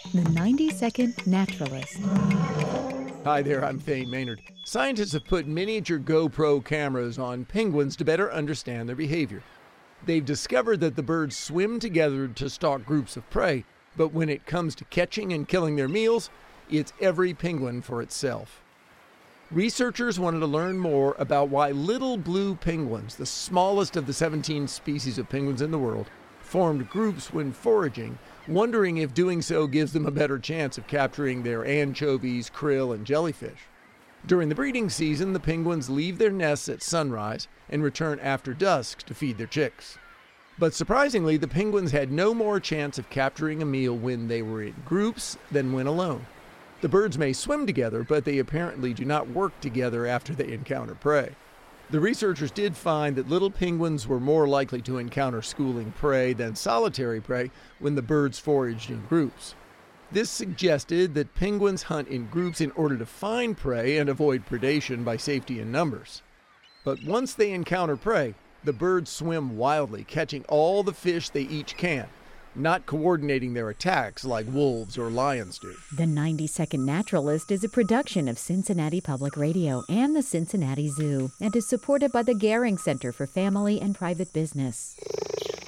The 90-Second Naturalist. Hi there, I'm Thane Maynard. Scientists have put miniature GoPro cameras on penguins to better understand their behavior. They've discovered that the birds swim together to stalk groups of prey, but when it comes to catching and killing their meals, it's every penguin for itself. Researchers wanted to learn more about why little blue penguins, the smallest of the 17 species of penguins in the world, formed groups when foraging, wondering if doing so gives them a better chance of capturing their anchovies, krill, and jellyfish. During the breeding season, the penguins leave their nests at sunrise and return after dusk to feed their chicks. But surprisingly, the penguins had no more chance of capturing a meal when they were in groups than when alone. The birds may swim together, but they apparently do not work together after they encounter prey. The researchers did find that little penguins were more likely to encounter schooling prey than solitary prey when the birds foraged in groups. This suggested that penguins hunt in groups in order to find prey and avoid predation by safety in numbers. But once they encounter prey, the birds swim wildly, catching all the fish they each can, not coordinating their attacks like wolves or lions do. The 90-Second Naturalist is a production of Cincinnati Public Radio and the Cincinnati Zoo and is supported by the Gehring Center for Family and Private Business.